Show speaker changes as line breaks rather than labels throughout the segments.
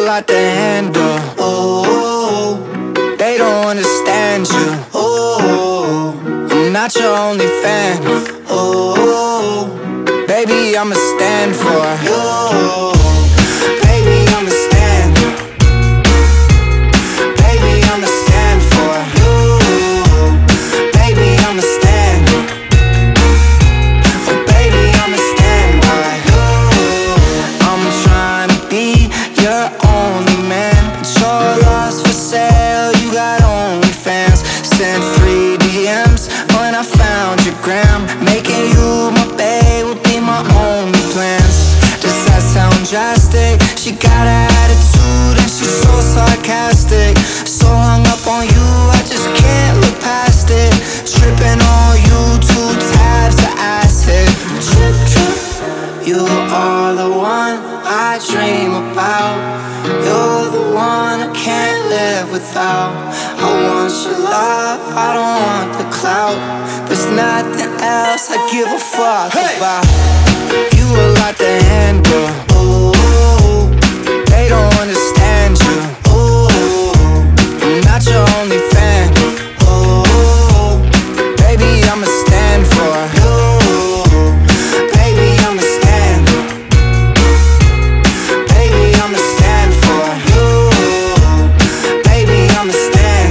lot to handle. Oh, they don't understand you. Oh, I'm not your only fan. Oh, baby, I'ma stand for you. Baby, I'ma stand. Baby, I'ma stand for you. Baby, I'ma stand. Oh, baby, I'ma stand by you. I'm trying to be your only man, but you're lost for sale. You got OnlyFans. Sent 3 DMs when I found your gram. Making you my babe would be my only plans. Does that sound drastic? She got an attitude and she's so sarcastic. So hung up on you, I just can't look past it. Tripping on you, 2 tabs of acid. Trip, trip. You are the one I dream about. You're the one I can't live without. I want your love, I don't want the clout. There's nothing else I give a fuck about. You a lot to handle. Oh, they don't understand you. Oh, I'm not your only fan. Oh, baby, I'ma stand for you. Baby, I'ma stand. Baby, I'ma stand for you. Baby, I'ma stand.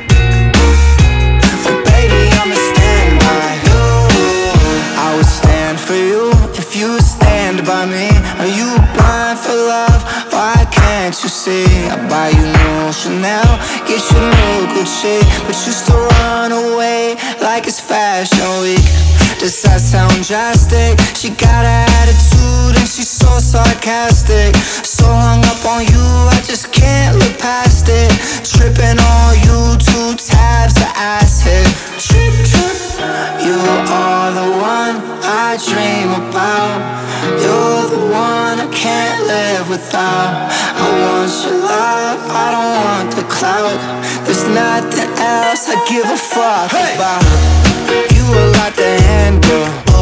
Oh, baby, I'ma stand by you. I would stand for you if you would stand by me. Are you blind for love? Why can't you see? I buy you new Chanel, get you new Gucci, but you still run away like it's fashion week. Does that sound drastic? She got an attitude and she's so sarcastic. So hung up on you, I just can't look past it. Tripping on you, 2 tabs of acid. Trip, trip. You are the one I dream about. You're the one I can't live without. I want your love, I don't want the clout. There's nothing else I give a fuck about. You a lot to handle.